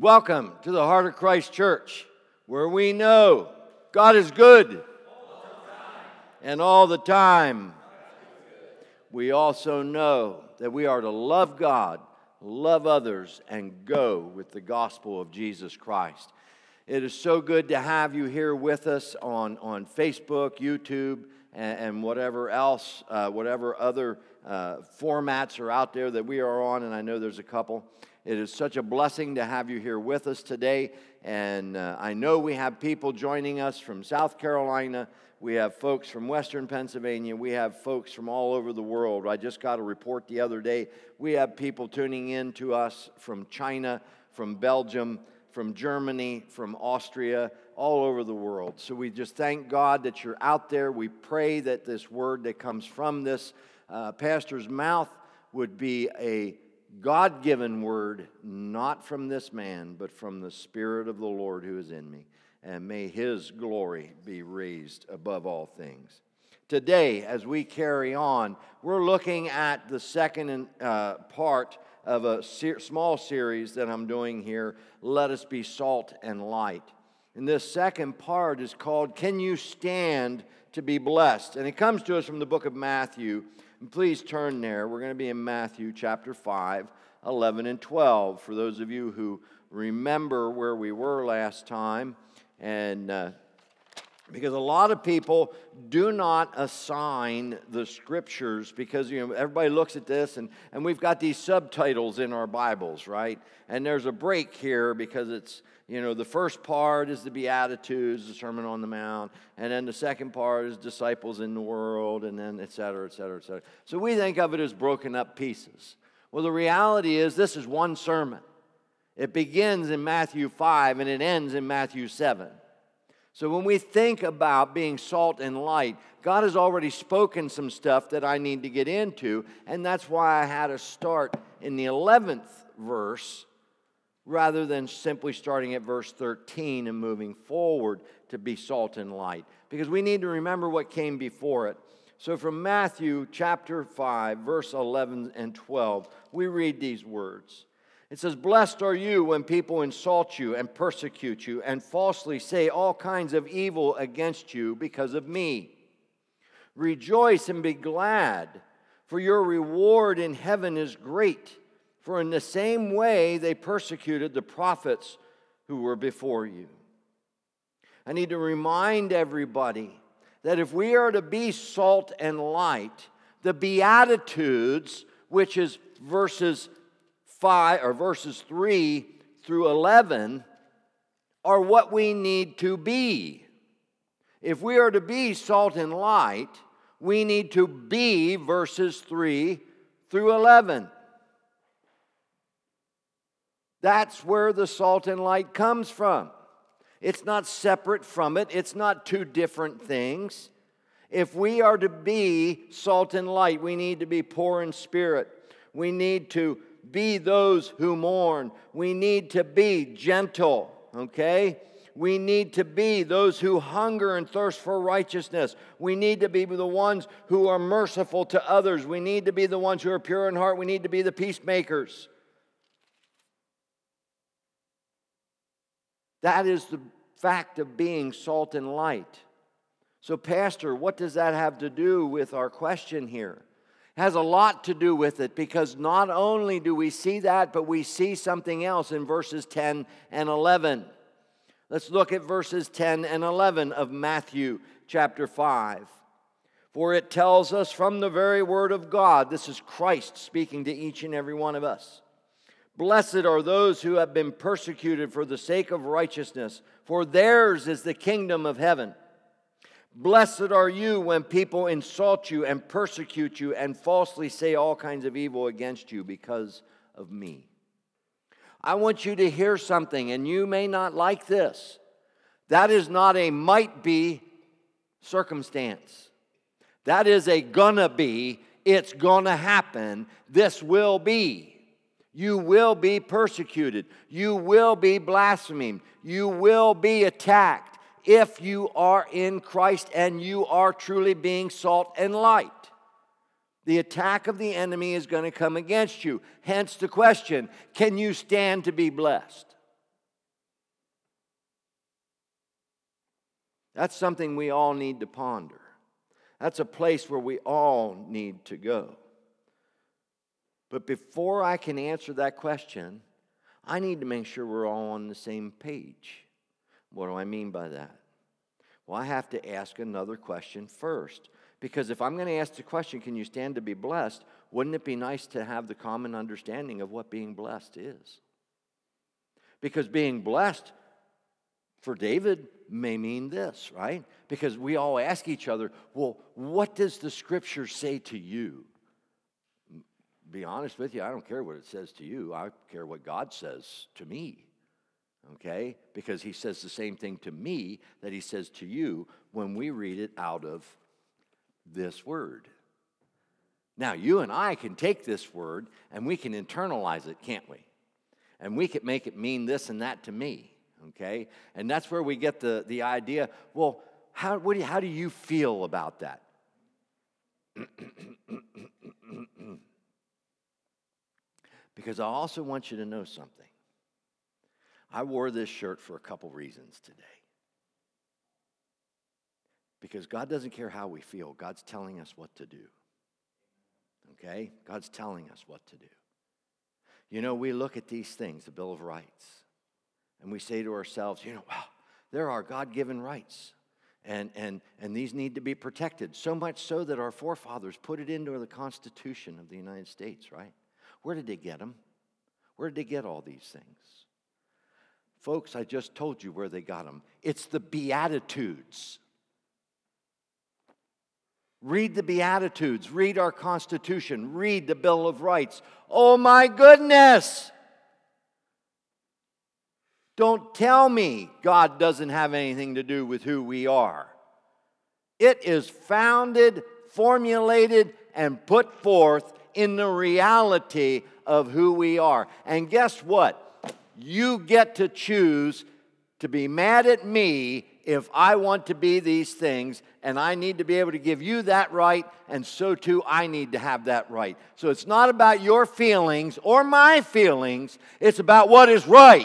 Welcome to the Heart of Christ Church, where we know God is good and all the time. We also know that we are to love God, love others, and go with the gospel of Jesus Christ. It is so good to have you here with us on Facebook, YouTube, and whatever else, whatever other formats are out there that we are on, and I know there's a couple. It is such a blessing to have you here with us today, and I know we have people joining us from South Carolina. We have folks from Western Pennsylvania. We have folks from all over the world. I just got a report the other day. We have people tuning in to us from China, from Belgium, from Germany, from Austria, all over the world. So we just thank God that you're out there. We pray that this word that comes from this pastor's mouth would be a God-given word, not from this man, but from the Spirit of the Lord who is in me. And may His glory be raised above all things. Today, as we carry on, we're looking at the second part of a small series that I'm doing here, Let Us Be Salt and Light. And this second part is called, Can You Stand to Be Blessed? And it comes to us from the book of Matthew. And please turn there. We're going to be in Matthew chapter 5, 11 and 12. For those of you who remember where we were last time, and because a lot of people do not assign the scriptures because, everybody looks at this and we've got these subtitles in our Bibles, right? And there's a break here because it's, the first part is the Beatitudes, the Sermon on the Mount, and then the second part is disciples in the world, and then et cetera, et cetera, et cetera. So we think of it as broken up pieces. Well, the reality is this is one sermon. It begins in Matthew 5 and it ends in Matthew 7. So when we think about being salt and light, God has already spoken some stuff that I need to get into, and that's why I had to start in the 11th verse rather than simply starting at verse 13 and moving forward to be salt and light, because we need to remember what came before it. So from Matthew chapter 5, verse 11 and 12, we read these words. It says, Blessed are you when people insult you and persecute you and falsely say all kinds of evil against you because of me. Rejoice and be glad, for your reward in heaven is great. For in the same way they persecuted the prophets who were before you. I need to remind everybody that if we are to be salt and light, the Beatitudes, which is verses 3 through 11, are what we need to be. If we are to be salt and light, we need to be verses 3 through 11. That's where the salt and light comes from. It's not separate from it. It's not two different things. If we are to be salt and light, we need to be poor in spirit. We need to be those who mourn. We need to be gentle, okay? We need to be those who hunger and thirst for righteousness. We need to be the ones who are merciful to others. We need to be the ones who are pure in heart. We need to be the peacemakers. That is the fact of being salt and light. So, Pastor, what does that have to do with our question here? It has a lot to do with it, because not only do we see that, but we see something else in verses 10 and 11. Let's look at verses 10 and 11 of Matthew chapter 5. For it tells us from the very word of God, this is Christ speaking to each and every one of us. Blessed are those who have been persecuted for the sake of righteousness, for theirs is the kingdom of heaven. Blessed are you when people insult you and persecute you and falsely say all kinds of evil against you because of me. I want you to hear something, and you may not like this. That is not a might be circumstance. That is a gonna be. It's gonna happen. This will be. You will be persecuted. You will be blasphemed. You will be attacked if you are in Christ and you are truly being salt and light. The attack of the enemy is going to come against you. Hence the question, can you stand to be blessed? That's something we all need to ponder. That's a place where we all need to go. But before I can answer that question, I need to make sure we're all on the same page. What do I mean by that? Well, I have to ask another question first. Because if I'm going to ask the question, can you stand to be blessed, wouldn't it be nice to have the common understanding of what being blessed is? Because being blessed for David may mean this, right? Because we all ask each other, well, what does the Scripture say to you? Be honest with you, I don't care what it says to you. I care what God says to me, okay? Because he says the same thing to me that he says to you when we read it out of this word. Now, you and I can take this word and we can internalize it, can't we? And we can make it mean this and that to me, okay? And that's where we get the idea, well, how do you feel about that? Because I also want you to know something. I wore this shirt for a couple reasons today. Because God doesn't care how we feel. God's telling us what to do. Okay? God's telling us what to do. You know, we look at these things, the Bill of Rights, and we say to ourselves, wow, there are God-given rights. And these need to be protected. So much so that our forefathers put it into the Constitution of the United States, right? Where did they get them? Where did they get all these things? Folks, I just told you where they got them. It's the Beatitudes. Read the Beatitudes. Read our Constitution. Read the Bill of Rights. Oh my goodness! Don't tell me God doesn't have anything to do with who we are. It is founded, formulated, and put forth in the reality of who we are. And guess what? You get to choose to be mad at me if I want to be these things, and I need to be able to give you that right, and so too I need to have that right. So it's not about your feelings or my feelings, it's about what is right.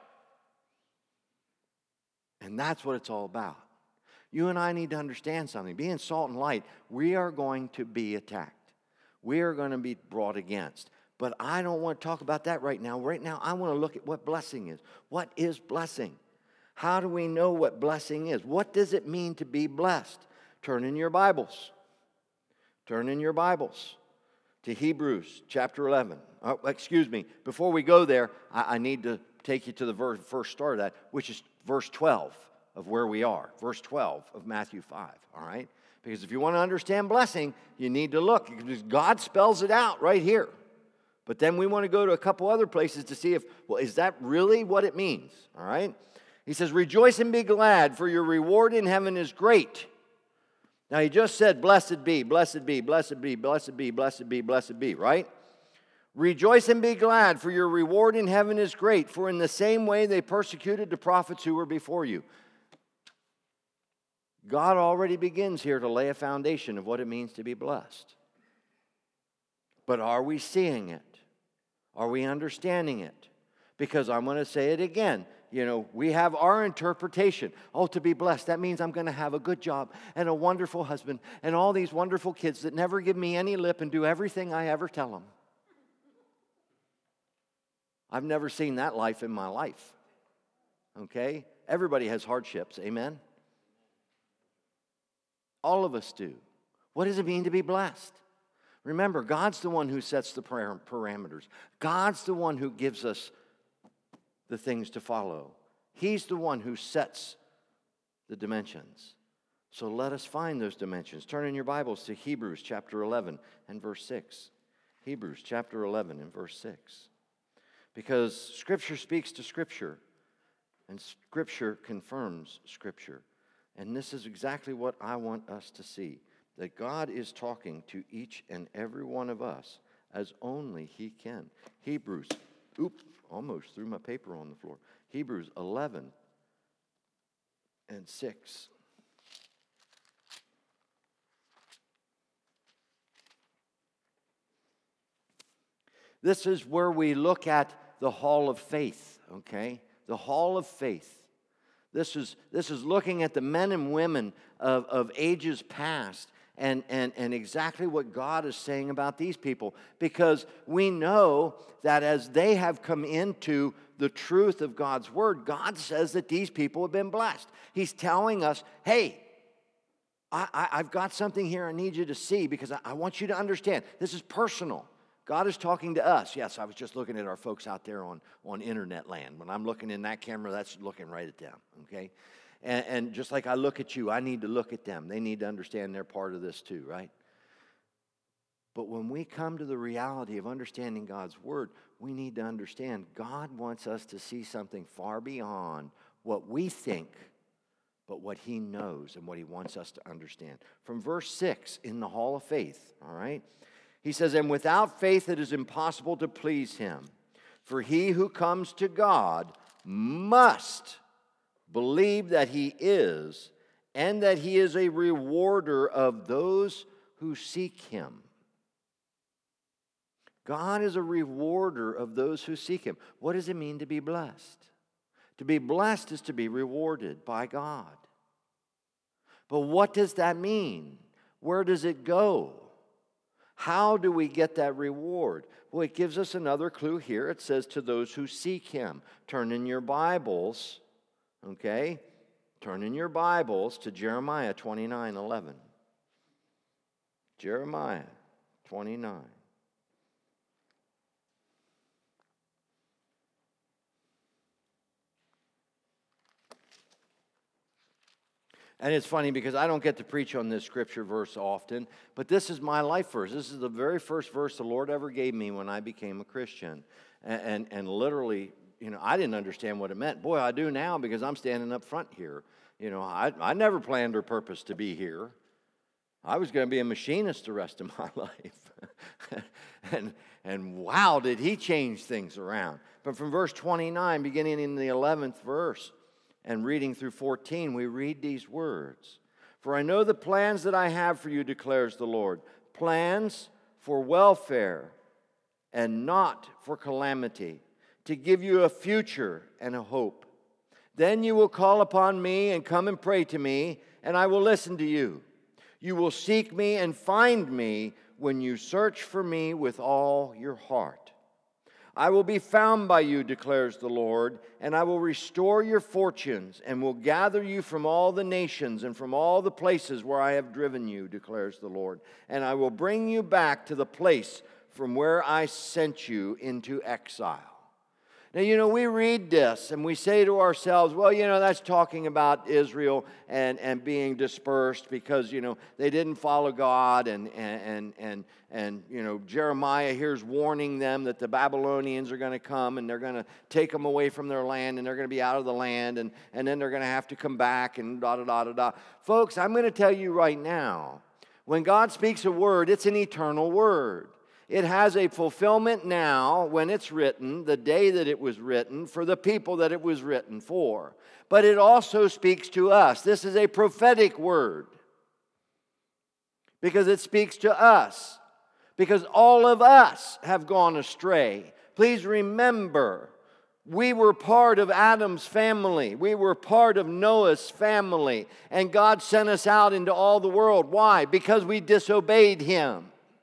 And that's what it's all about. You and I need to understand something. Being salt and light, we are going to be attacked. We are going to be brought against. But I don't want to talk about that right now. Right now, I want to look at what blessing is. What is blessing? How do we know what blessing is? What does it mean to be blessed? Turn in your Bibles. Turn in your Bibles to Hebrews chapter 11. Before we go there, I need to take you to the first start of that, which is verse 12 of where we are. Verse 12 of Matthew 5, all right? Because if you want to understand blessing, you need to look. Because God spells it out right here. But then we want to go to a couple other places to see is that really what it means? All right? He says, rejoice and be glad, for your reward in heaven is great. Now, he just said, blessed be, blessed be, blessed be, blessed be, blessed be, blessed be, right? Rejoice and be glad, for your reward in heaven is great, for in the same way they persecuted the prophets who were before you. God already begins here to lay a foundation of what it means to be blessed. But are we seeing it? Are we understanding it? Because I'm going to say it again. We have our interpretation. Oh, to be blessed, that means I'm going to have a good job and a wonderful husband and all these wonderful kids that never give me any lip and do everything I ever tell them. I've never seen that life in my life. Okay? Everybody has hardships. Amen? All of us do. What does it mean to be blessed? Remember, God's the one who sets the parameters. God's the one who gives us the things to follow. He's the one who sets the dimensions. So let us find those dimensions. Turn in your Bibles to Hebrews chapter 11 and verse 6. Hebrews chapter 11 and verse 6. Because Scripture speaks to Scripture, and Scripture confirms Scripture. And this is exactly what I want us to see, that God is talking to each and every one of us as only He can. Hebrews, almost threw my paper on the floor. Hebrews 11 and 6. This is where we look at the hall of faith, okay? The hall of faith. This is looking at the men and women of ages past and exactly what God is saying about these people. Because we know that as they have come into the truth of God's word, God says that these people have been blessed. He's telling us, hey, I've got something here I need you to see because I want you to understand. This is personal. God is talking to us. Yes, I was just looking at our folks out there on internet land. When I'm looking in that camera, that's looking right at them, okay? And just like I look at you, I need to look at them. They need to understand they're part of this too, right? But when we come to the reality of understanding God's word, we need to understand God wants us to see something far beyond what we think, but what he knows and what he wants us to understand. From verse 6 in the Hall of Faith, all right? He says, and without faith it is impossible to please him. For he who comes to God must believe that he is, and that he is a rewarder of those who seek him. God is a rewarder of those who seek him. What does it mean to be blessed? To be blessed is to be rewarded by God. But what does that mean? Where does it go? How do we get that reward? Well, it gives us another clue here. It says, to those who seek him. Turn in your Bibles, okay? Turn in your Bibles to Jeremiah 29:11. Jeremiah 29. And it's funny because I don't get to preach on this scripture verse often, but this is my life verse. This is the very first verse the Lord ever gave me when I became a Christian. And literally, I didn't understand what it meant. Boy, I do now because I'm standing up front here. I never planned or purposed to be here. I was going to be a machinist the rest of my life. and wow, did he change things around. But from verse 29, beginning in the 11th verse, and reading through 14, we read these words. For I know the plans that I have for you, declares the Lord. Plans for welfare and not for calamity, to give you a future and a hope. Then you will call upon me and come and pray to me, and I will listen to you. You will seek me and find me when you search for me with all your heart. I will be found by you, declares the Lord, and I will restore your fortunes and will gather you from all the nations and from all the places where I have driven you, declares the Lord. And I will bring you back to the place from where I sent you into exile. Now, we read this and we say to ourselves, well, that's talking about Israel and being dispersed because, they didn't follow God and Jeremiah here's warning them that the Babylonians are going to come and they're going to take them away from their land and they're going to be out of the land and then they're going to have to come back and da-da-da-da-da. Folks, I'm going to tell you right now, when God speaks a word, it's an eternal word. It has a fulfillment now when it's written, the day that it was written, for the people that it was written for. But it also speaks to us. This is a prophetic word because it speaks to us, because all of us have gone astray. Please remember, we were part of Adam's family. We were part of Noah's family. And God sent us out into all the world. Why? Because we disobeyed him.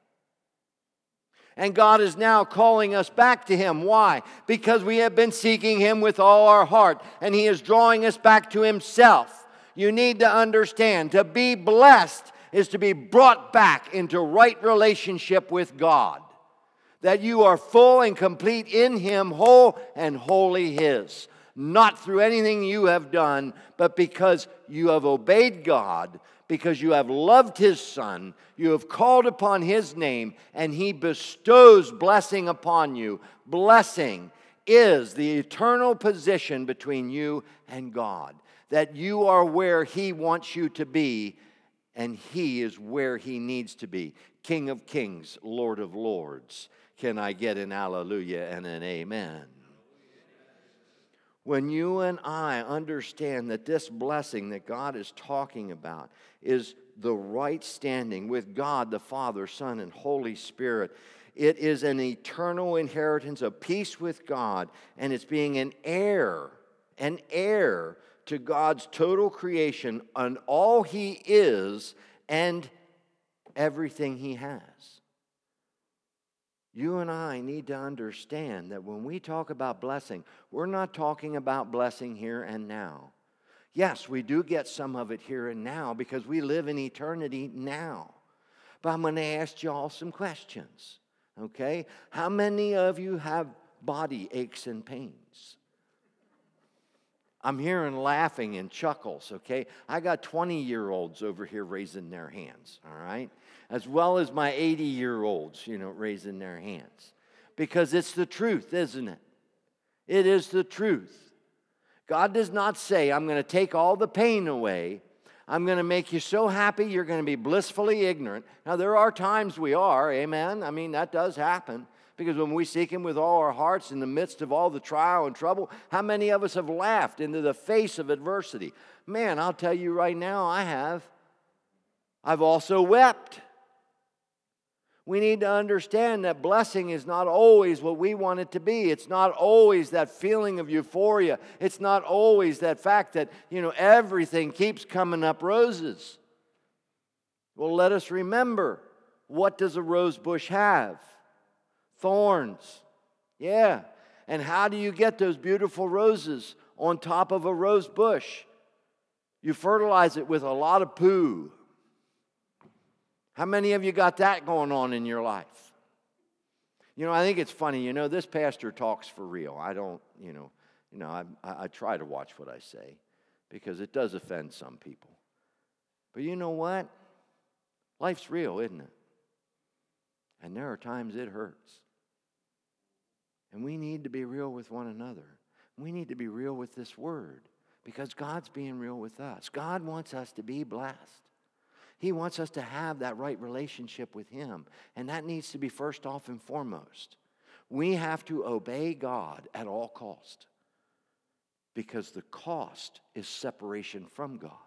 And God is now calling us back to him. Why? Because we have been seeking him with all our heart. And he is drawing us back to himself. You need to understand, to be blessed is to be brought back into right relationship with God. That you are full and complete in him, whole and wholly his. Not through anything you have done, but because you have obeyed God, because you have loved his Son, you have called upon his name, and he bestows blessing upon you. Blessing is the eternal position between you and God. That you are where he wants you to be, and he is where he needs to be. King of kings, Lord of lords. Can I get an hallelujah and an amen? When you and I understand that this blessing that God is talking about is the right standing with God, the Father, Son, and Holy Spirit, it is an eternal inheritance of peace with God, and it's being an heir to God's total creation and all He is and everything He has. You and I need to understand that when we talk about blessing, we're not talking about blessing here and now. Yes, we do get some of it here and now because we live in eternity now. But I'm going to ask you all some questions, okay? How many of you have body aches and pains? I'm hearing laughing and chuckles, okay? I got 20-year-olds over here raising their hands, all right? As well as my 80-year-olds, raising their hands. Because it's the truth, isn't it? It is the truth. God does not say, I'm going to take all the pain away. I'm going to make you so happy you're going to be blissfully ignorant. Now, there are times we are, amen? I mean, that does happen. Because when we seek Him with all our hearts in the midst of all the trial and trouble, how many of us have laughed into the face of adversity? Man, I'll tell you right now, I have. I've also wept. We need to understand that blessing is not always what we want it to be. It's not always that feeling of euphoria. It's not always that fact that, everything keeps coming up roses. Well, let us remember, what does a rose bush have? Thorns. Yeah. And how do you get those beautiful roses on top of a rose bush? You fertilize it with a lot of poo. How many of you got that going on in your life? I think it's funny, this pastor talks for real. I don't, I try to watch what I say because it does offend some people. But you know what? Life's real, isn't it? And there are times it hurts. And we need to be real with one another. We need to be real with this word because God's being real with us. God wants us to be blessed. He wants us to have that right relationship with Him. And that needs to be first off and foremost. We have to obey God at all cost because the cost is separation from God.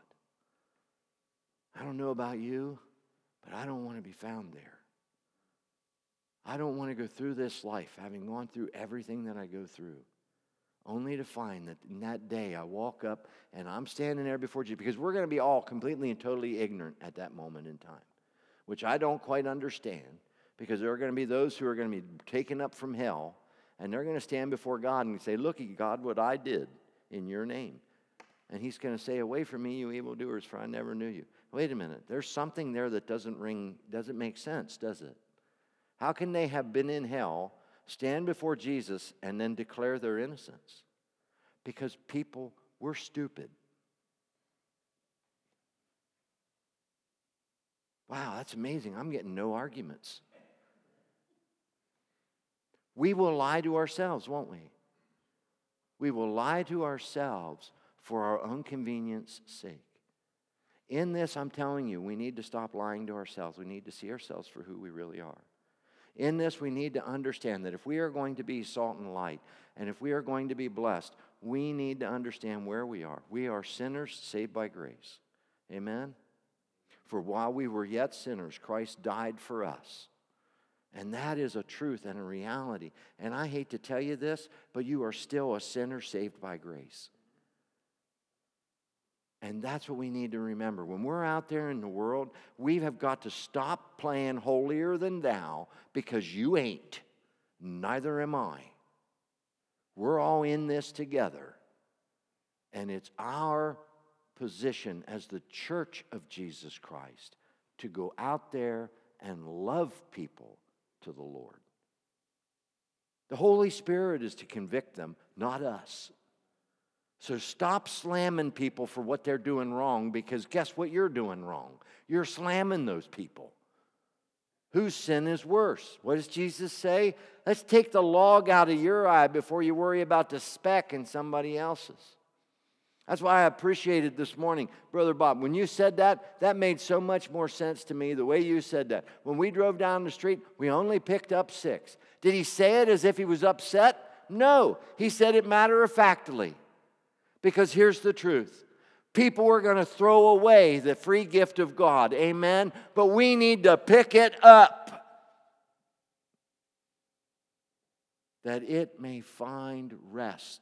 I don't know about you, but I don't want to be found there. I don't want to go through this life having gone through everything that I go through, only to find that in that day I walk up and I'm standing there before Jesus, because we're going to be all completely and totally ignorant at that moment in time, which I don't quite understand, because there are going to be those who are going to be taken up from hell, and they're going to stand before God and say, look, God, what I did in your name. And He's going to say, away from me, you evildoers, for I never knew you. Wait a minute. There's something there that doesn't make sense, does it? How can they have been in hell, stand before Jesus, and then declare their innocence? Because people were stupid. Wow, that's amazing. I'm getting no arguments. We will lie to ourselves, won't we? We will lie to ourselves for our own convenience sake. In this, I'm telling you, we need to stop lying to ourselves. We need to see ourselves for who we really are. In this, we need to understand that if we are going to be salt and light, and if we are going to be blessed, we need to understand where we are. We are sinners saved by grace. Amen? For while we were yet sinners, Christ died for us. And that is a truth and a reality. And I hate to tell you this, but you are still a sinner saved by grace. And that's what we need to remember. When we're out there in the world, we have got to stop playing holier than thou, because you ain't. Neither am I. We're all in this together. And it's our position as the church of Jesus Christ to go out there and love people to the Lord. The Holy Spirit is to convict them, not us. So stop slamming people for what they're doing wrong, because guess what you're doing wrong? You're slamming those people. Whose sin is worse? What does Jesus say? Let's take the log out of your eye before you worry about the speck in somebody else's. That's why I appreciated this morning, Brother Bob. When you said that, that made so much more sense to me, the way you said that. When we drove down the street, we only picked up 6. Did he say it as if he was upset? No. He said it matter-of-factly. Because here's the truth. People are going to throw away the free gift of God. Amen? But we need to pick it up, that it may find rest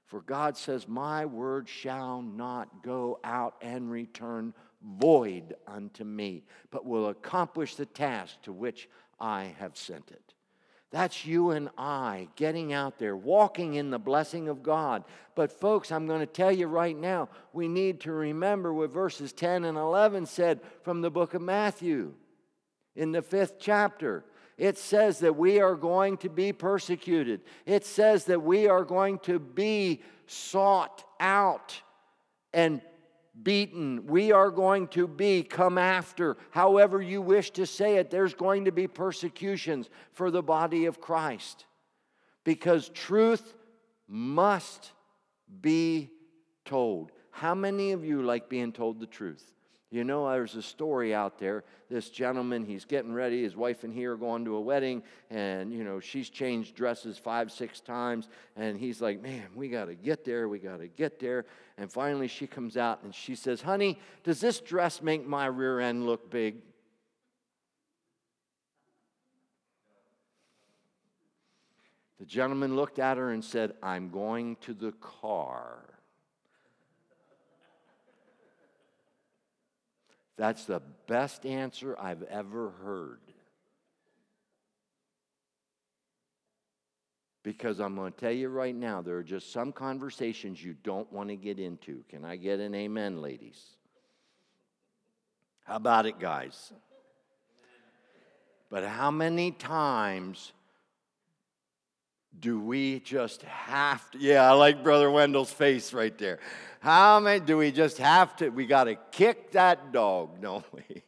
For God says, my word shall not go out and return void unto me, but will accomplish the task to which I have sent it. That's you and I getting out there, walking in the blessing of God. But folks, I'm going to tell you right now, we need to remember what verses 10 and 11 said from the book of Matthew in the 5th chapter. It says that we are going to be persecuted. It says that we are going to be sought out and beaten. We are going to be come after. However you wish to say it, there's going to be persecutions for the body of Christ. Because truth must be told. How many of you like being told the truth? You know, there's a story out there. This gentleman, he's getting ready. His wife and he are going to a wedding. And, you know, she's changed dresses 5-6 times. And he's like, man, we got to get there. We got to get there. And finally she comes out and she says, honey, does this dress make my rear end look big? The gentleman looked at her and said, I'm going to the car. That's the best answer I've ever heard. Because I'm going to tell you right now, there are just some conversations you don't want to get into. Can I get an amen, ladies? How about it, guys? But how many times do we just have to? Yeah, I like Brother Wendell's face right there. How many do we just have to? We got to kick that dog, don't we?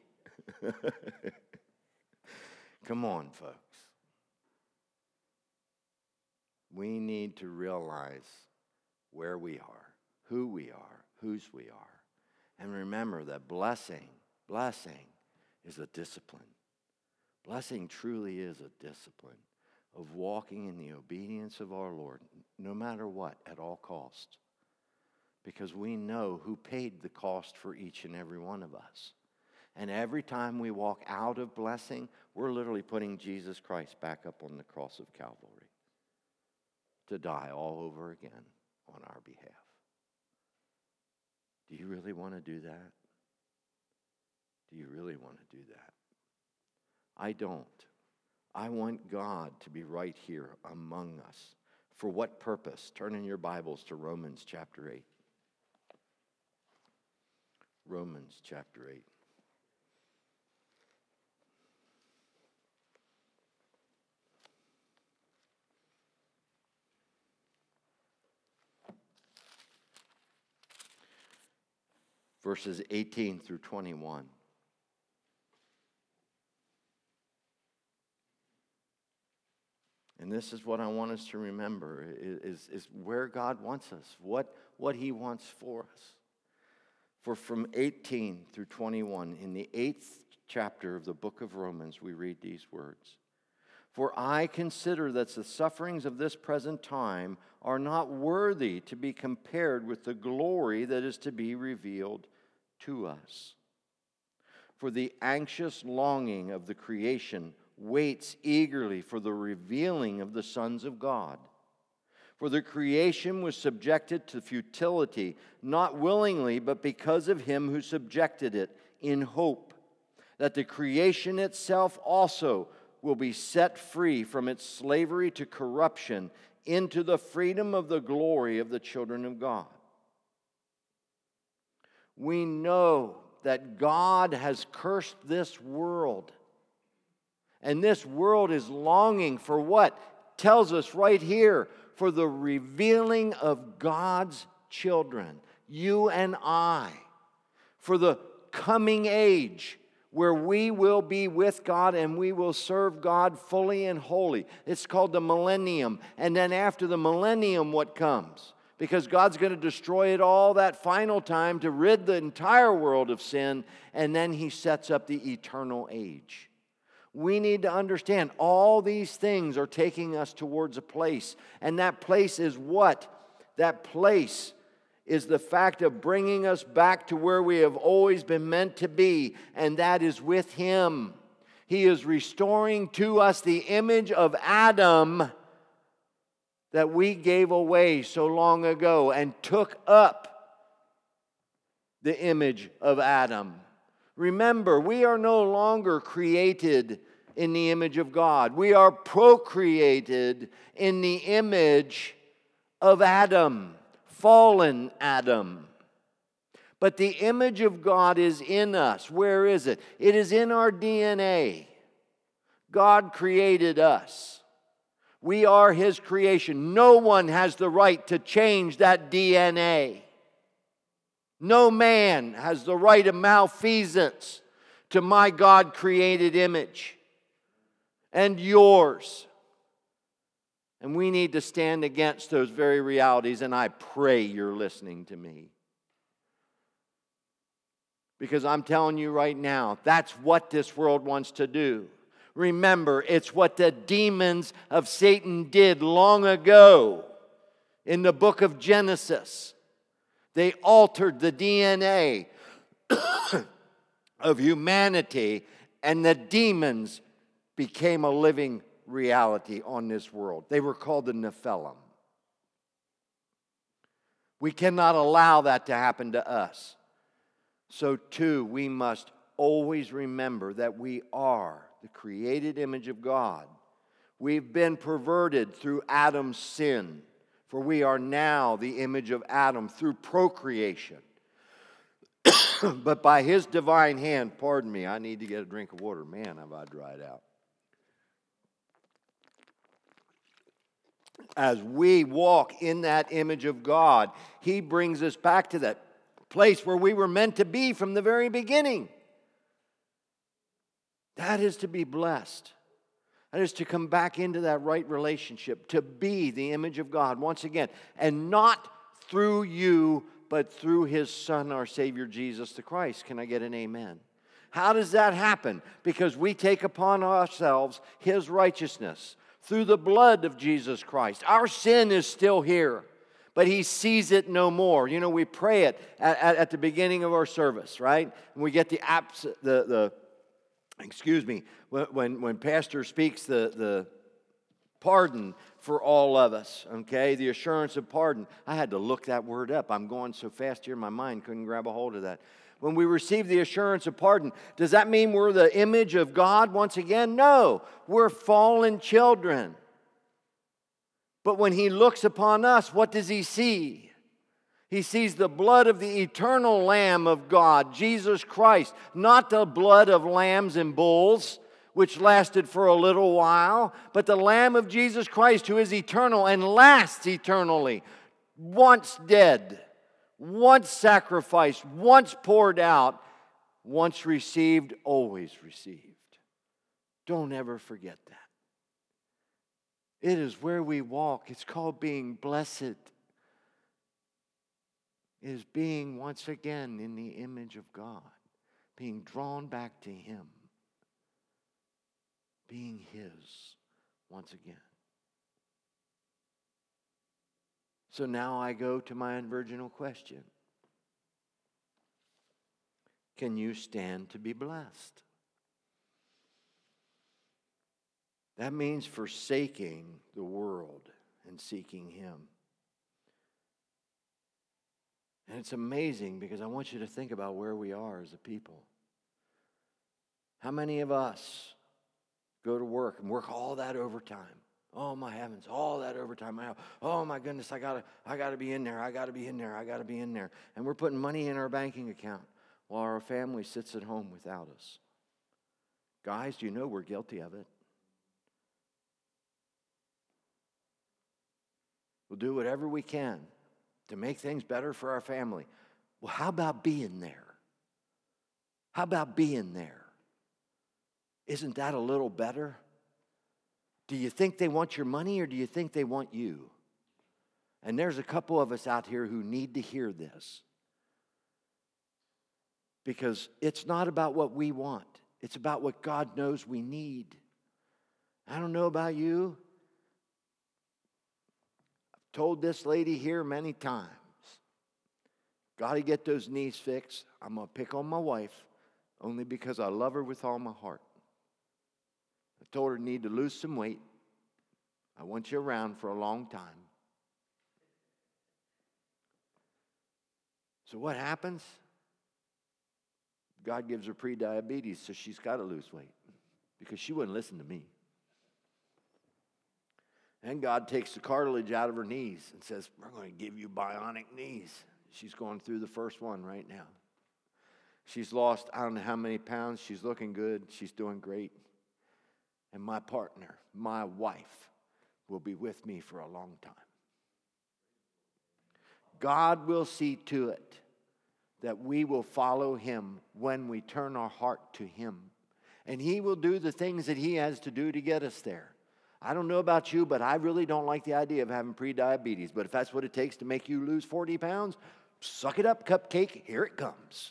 Come on, folks. We need to realize where we are, who we are, whose we are. And remember that blessing is a discipline. Blessing truly is a discipline of walking in the obedience of our Lord, no matter what, at all cost. Because we know who paid the cost for each and every one of us. And every time we walk out of blessing, we're literally putting Jesus Christ back up on the cross of Calvary to die all over again on our behalf. Do you really want to do that? Do you really want to do that? I don't. I want God to be right here among us. For what purpose? Turn in your Bibles to Romans chapter 8. Romans chapter 8. Verses 18 through 21. And this is what I want us to remember, is where God wants us, what He wants for us. For from 18 through 21, in the 8th chapter of the book of Romans, we read these words. For I consider that the sufferings of this present time are not worthy to be compared with the glory that is to be revealed to us. For the anxious longing of the creation waits eagerly for the revealing of the sons of God. For the creation was subjected to futility, not willingly, but because of Him who subjected it, in hope that the creation itself also will be set free from its slavery to corruption into the freedom of the glory of the children of God. We know that God has cursed this world. And this world is longing for what? Tells us right here, for the revealing of God's children, you and I, for the coming age where we will be with God and we will serve God fully and wholly. It's called the millennium. And then after the millennium, what comes? Because God's going to destroy it all that final time to rid the entire world of sin, and then He sets up the eternal age. We need to understand all these things are taking us towards a place. And that place is what? That place is the fact of bringing us back to where we have always been meant to be, and that is with Him. He is restoring to us the image of Adam that we gave away so long ago and took up the image of Adam. Remember, we are no longer created in the image of God. We are procreated in the image of Adam, fallen Adam. But the image of God is in us. Where is it? It is in our DNA. God created us. We are His creation. No one has the right to change that DNA. No man has the right of malfeasance to my God-created image and yours. And we need to stand against those very realities, and I pray you're listening to me. Because I'm telling you right now, that's what this world wants to do. Remember, it's what the demons of Satan did long ago in the book of Genesis. They altered the DNA of humanity, and the demons became a living reality on this world. They were called the Nephilim. We cannot allow that to happen to us. So too, we must always remember that we are the created image of God. We've been perverted through Adam's sin, for we are now the image of Adam through procreation. But by His divine hand, pardon me, I need to get a drink of water. Man, have I dried out. As we walk in that image of God, He brings us back to that place where we were meant to be from the very beginning. That is to be blessed. That is to come back into that right relationship, to be the image of God once again, and not through you, but through His Son, our Savior, Jesus the Christ. Can I get an amen? How does that happen? Because we take upon ourselves His righteousness through the blood of Jesus Christ. Our sin is still here, but He sees it no more. You know, we pray it at the beginning of our service, right? And we get when Pastor speaks the pardon for all of us, okay? The assurance of pardon. I had to look that word up. I'm going so fast here, my mind couldn't grab a hold of that. When we receive the assurance of pardon, does that mean we're the image of God once again? No, we're fallen children. But when He looks upon us, what does He see? He sees the blood of the eternal Lamb of God, Jesus Christ, not the blood of lambs and bulls, which lasted for a little while, but the Lamb of Jesus Christ, who is eternal and lasts eternally, once dead, once sacrificed, once poured out, once received, always received. Don't ever forget that. It is where we walk. It's called being blessed. Is being once again in the image of God, being drawn back to Him, being His once again. So now I go to my virginal question. Can you stand to be blessed? That means forsaking the world and seeking Him. And it's amazing because I want you to think about where we are as a people. How many of us go to work and work all that overtime? Oh my heavens, all that overtime. Oh my goodness, I gotta be in there. I gotta be in there. And we're putting money in our banking account while our family sits at home without us. Guys, do you know we're guilty of it? We'll do whatever we can to make things better for our family. Well, how about being there? How about being there? Isn't that a little better? Do you think they want your money or do you think they want you? And there's a couple of us out here who need to hear this. Because it's not about what we want. It's about what God knows we need. I don't know about you. Told this lady here many times, got to get those knees fixed. I'm going to pick on my wife only because I love her with all my heart. I told her I need to lose some weight. I want you around for a long time. So what happens? God gives her pre-diabetes, so she's got to lose weight because she wouldn't listen to me. And God takes the cartilage out of her knees and says, we're going to give you bionic knees. She's going through the first one right now. She's lost, I don't know how many pounds. She's looking good. She's doing great. And my partner, my wife, will be with me for a long time. God will see to it that we will follow him when we turn our heart to him. And he will do the things that he has to do to get us there. I don't know about you, but I really don't like the idea of having pre-diabetes. But if that's what it takes to make you lose 40 pounds, suck it up, cupcake, here it comes.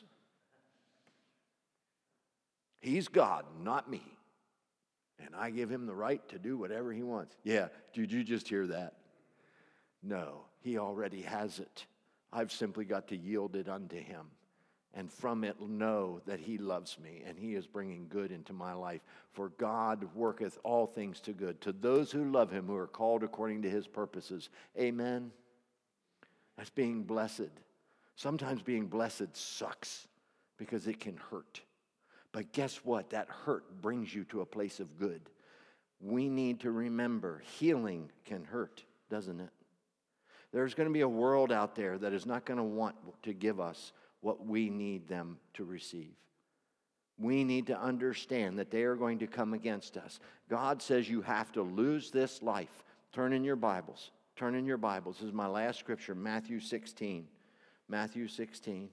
He's God, not me. And I give him the right to do whatever he wants. Yeah, did you just hear that? No, he already has it. I've simply got to yield it unto him. And from it know that he loves me and he is bringing good into my life. For God worketh all things to good to those who love him, who are called according to his purposes. Amen. That's being blessed. Sometimes being blessed sucks because it can hurt. But guess what? That hurt brings you to a place of good. We need to remember healing can hurt, doesn't it? There's going to be a world out there that is not going to want to give us what we need them to receive. We need to understand that they are going to come against us. God says you have to lose this life. Turn in your Bibles. Turn in your Bibles. This is my last scripture, Matthew 16. Matthew 16.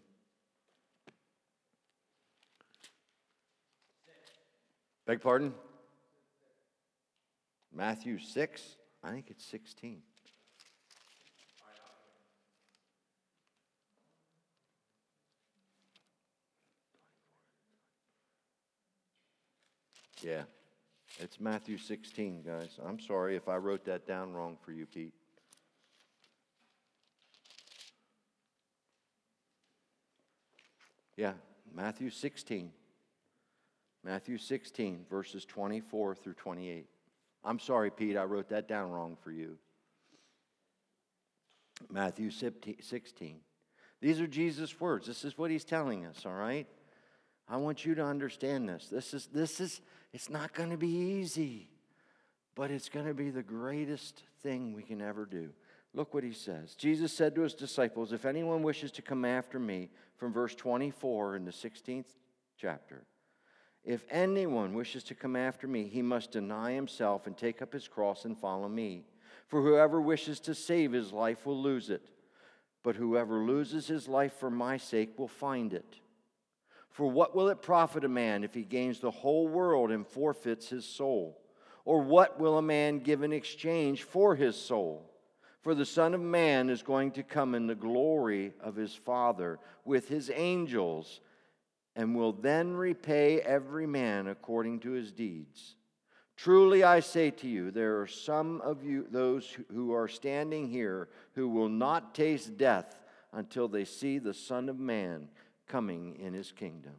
Beg pardon? Matthew 6? I think it's 16. Yeah, it's Matthew 16, guys. I'm sorry if I wrote that down wrong for you, Pete. Yeah, Matthew 16. Matthew 16, verses 24 through 28. I'm sorry, Pete, I wrote that down wrong for you. Matthew 16. These are Jesus' words. This is what he's telling us, all right? I want you to understand this. This is it's not going to be easy, but it's going to be the greatest thing we can ever do. Look what he says. Jesus said to his disciples, if anyone wishes to come after me, from verse 24 in the 16th chapter, if anyone wishes to come after me, he must deny himself and take up his cross and follow me. For whoever wishes to save his life will lose it, but whoever loses his life for my sake will find it. For what will it profit a man if he gains the whole world and forfeits his soul? Or what will a man give in exchange for his soul? For the Son of Man is going to come in the glory of his Father with his angels, and will then repay every man according to his deeds. Truly I say to you, there are some of you, those who are standing here, who will not taste death until they see the Son of Man coming in his kingdom.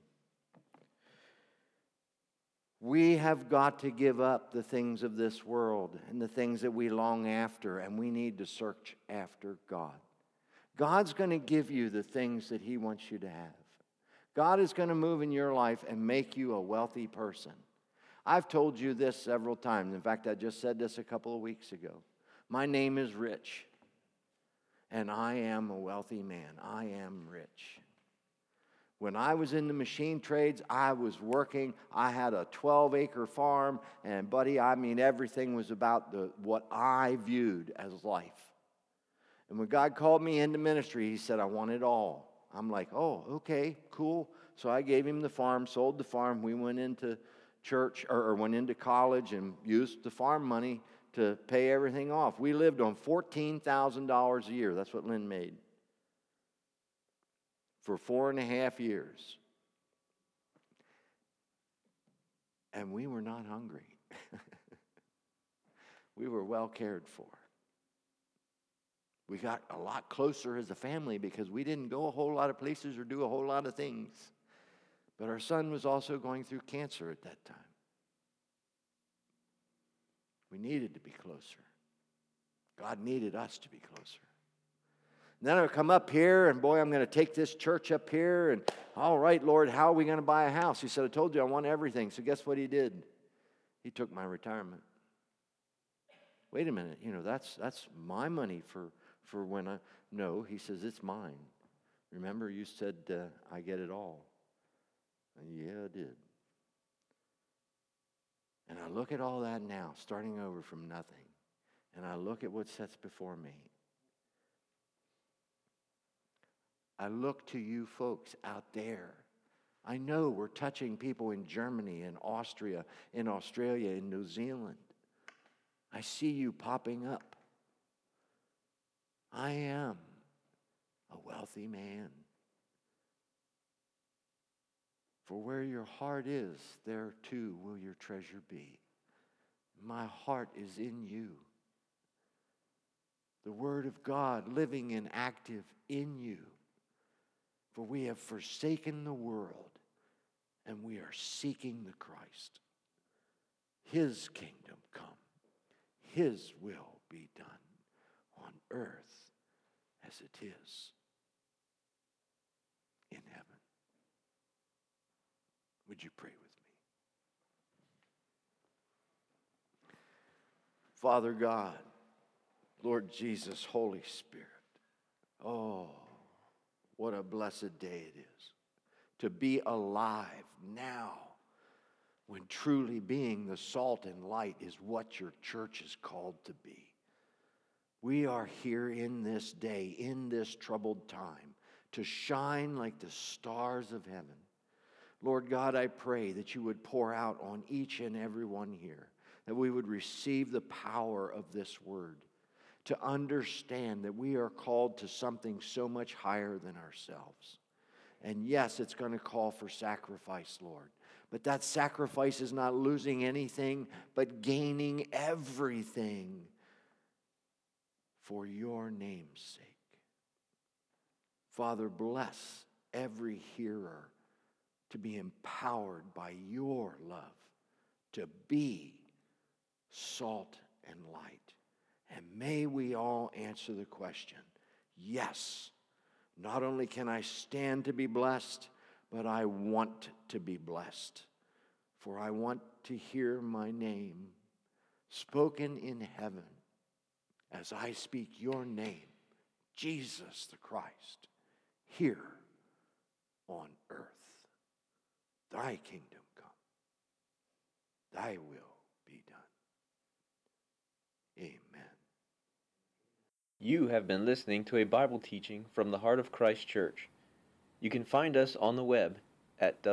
We have got to give up the things of this world and the things that we long after, and we need to search after God. God's going to give you the things that he wants you to have. God is going to move in your life and make you a wealthy person. I've told you this several times. In fact, I just said this a couple of weeks ago. My name is Rich, and I am a wealthy man. I am rich. When I was in the machine trades, I was working. I had a 12-acre farm, and buddy, I mean, everything was about what I viewed as life. And when God called me into ministry, he said, I want it all. I'm like, oh, okay, cool. So I gave him the farm, sold the farm. We went into church, or went into college and used the farm money to pay everything off. We lived on $14,000 a year. That's what Lynn made. For 4.5 years. And we were not hungry. We were well cared for. We got a lot closer as a family because we didn't go a whole lot of places or do a whole lot of things. But our son was also going through cancer at that time. We needed to be closer. God needed us to be closer. And then I come up here, and boy, I'm going to take this church up here. And all right, Lord, how are we going to buy a house? He said, I told you I want everything. So guess what he did? He took my retirement. Wait a minute, that's my money for when I... No, he says, it's mine. Remember, you said, I get it all. And yeah, I did. And I look at all that now, starting over from nothing. And I look at what sets before me. I look to you folks out there. I know we're touching people in Germany, in Austria, in Australia, in New Zealand. I see you popping up. I am a wealthy man. For where your heart is, there too will your treasure be. My heart is in you. The Word of God living and active in you. For we have forsaken the world and we are seeking the Christ. His kingdom come. His will be done on earth as it is in heaven. Would you pray with me? Father God, Lord Jesus, Holy Spirit, oh, what a blessed day it is to be alive now when truly being the salt and light is what your church is called to be. We are here in this day, in this troubled time, to shine like the stars of heaven. Lord God, I pray that you would pour out on each and every one here, that we would receive the power of this word, to understand that we are called to something so much higher than ourselves. And yes, it's going to call for sacrifice, Lord. But that sacrifice is not losing anything, but gaining everything for your name's sake. Father, bless every hearer to be empowered by your love, to be salt and light. And may we all answer the question, yes, not only can I stand to be blessed, but I want to be blessed. For I want to hear my name spoken in heaven as I speak your name, Jesus the Christ, here on earth. Thy kingdom come. Thy will be done. Amen. You have been listening to a Bible teaching from the Heart of Christ Church. You can find us on the web at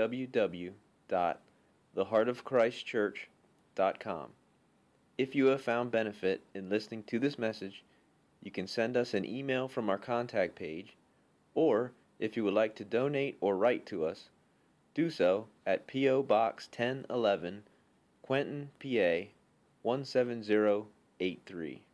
www.theheartofchristchurch.com. If you have found benefit in listening to this message, you can send us an email from our contact page, or if you would like to donate or write to us, do so at P.O. Box 1011, Quentin, PA 17083.